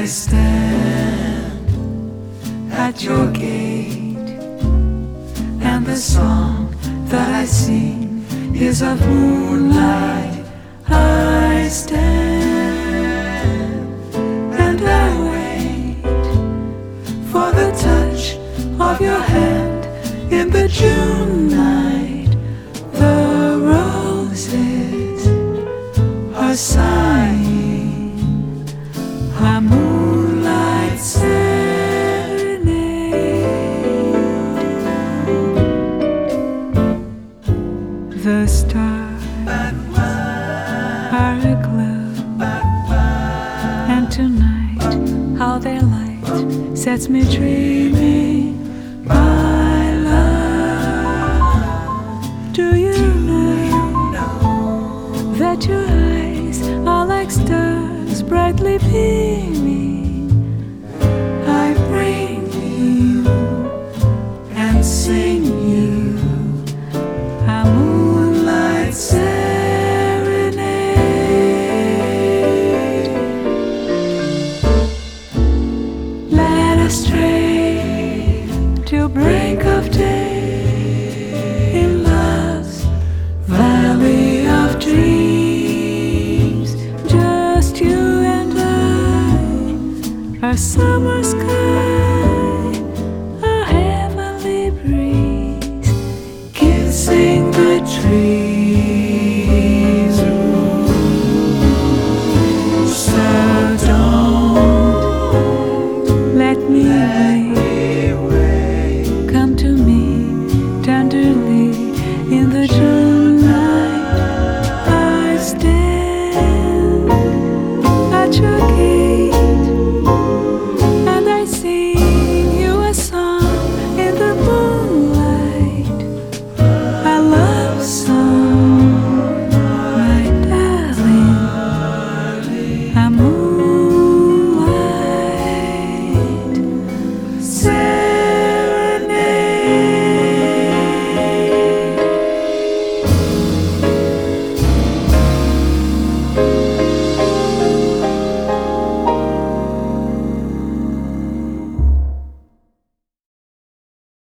stand at your gate, and the song that I sing is of moonlight. I stand and I wait for the touch of your hand in the June night. The roses are sighing a moonlight serenade. The stars are aglow, and tonight how their light sets me dreaming. My love, do you know that your eyes are like stars brightly beaming? I bring you and sing you a moonlight serenade. Led astray till break of day in love's valley of dreams, just you and I, our summer sky.